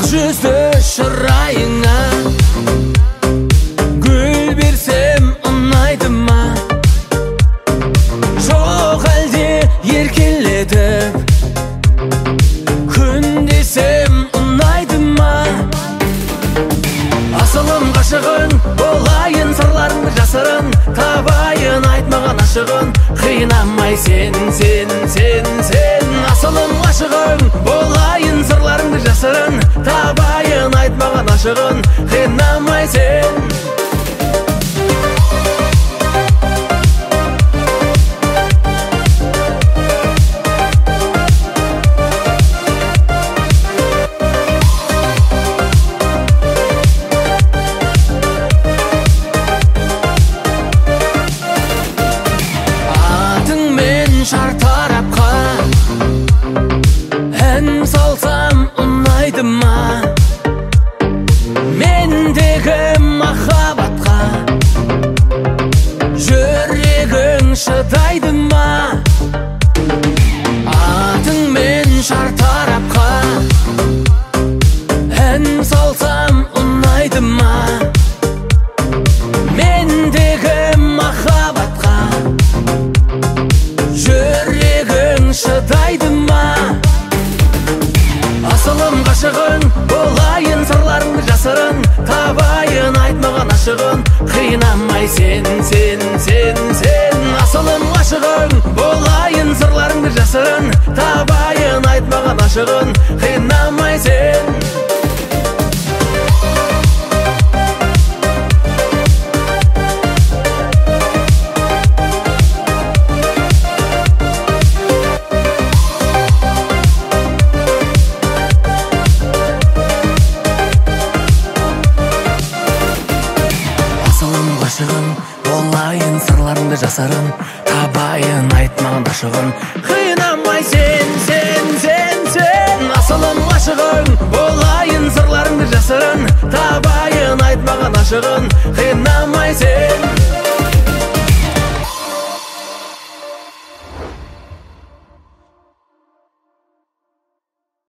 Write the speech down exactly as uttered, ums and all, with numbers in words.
Жүзді шырайыңа гүл берсем ұнайды ма? Жоқ әлде еркелетіп күн десем ұнайды ма? Асылым ғашығың болайын, сырларыңды жасырын табайын, айтмаған ашығын қинамай сен, сен, сен, сен. Асылым ғашығың болайын, сырларыңды жасырын табайын, айтмаған ашығын қинамай сен. Шартарапқа ән салсам ұнайды ма? Мендегі махаббатқа жүрегің шыдайды ма? Атыңмен шартарапқа ән салсам ұнайды ма? Мендегі махаббатқа жүрегің шыдайды ма? Асылым ғашығың болайын, сырларыңды жасырын табайын, айтмаған ашығын қинамай сен, сен, сен, сен. Асылым ғашығың болайын, сырларыңды жасырын табайын, айтмаған ашығын қинамай сен. Ғашығын болайын, сырларыңды жасырын табайын, айтмаған ашығын қинамай сен, сен, сен, сен. Асылым ғашығың болайын, сырларыңды жасырын табайын, айтмаған ашығын қинамай сен.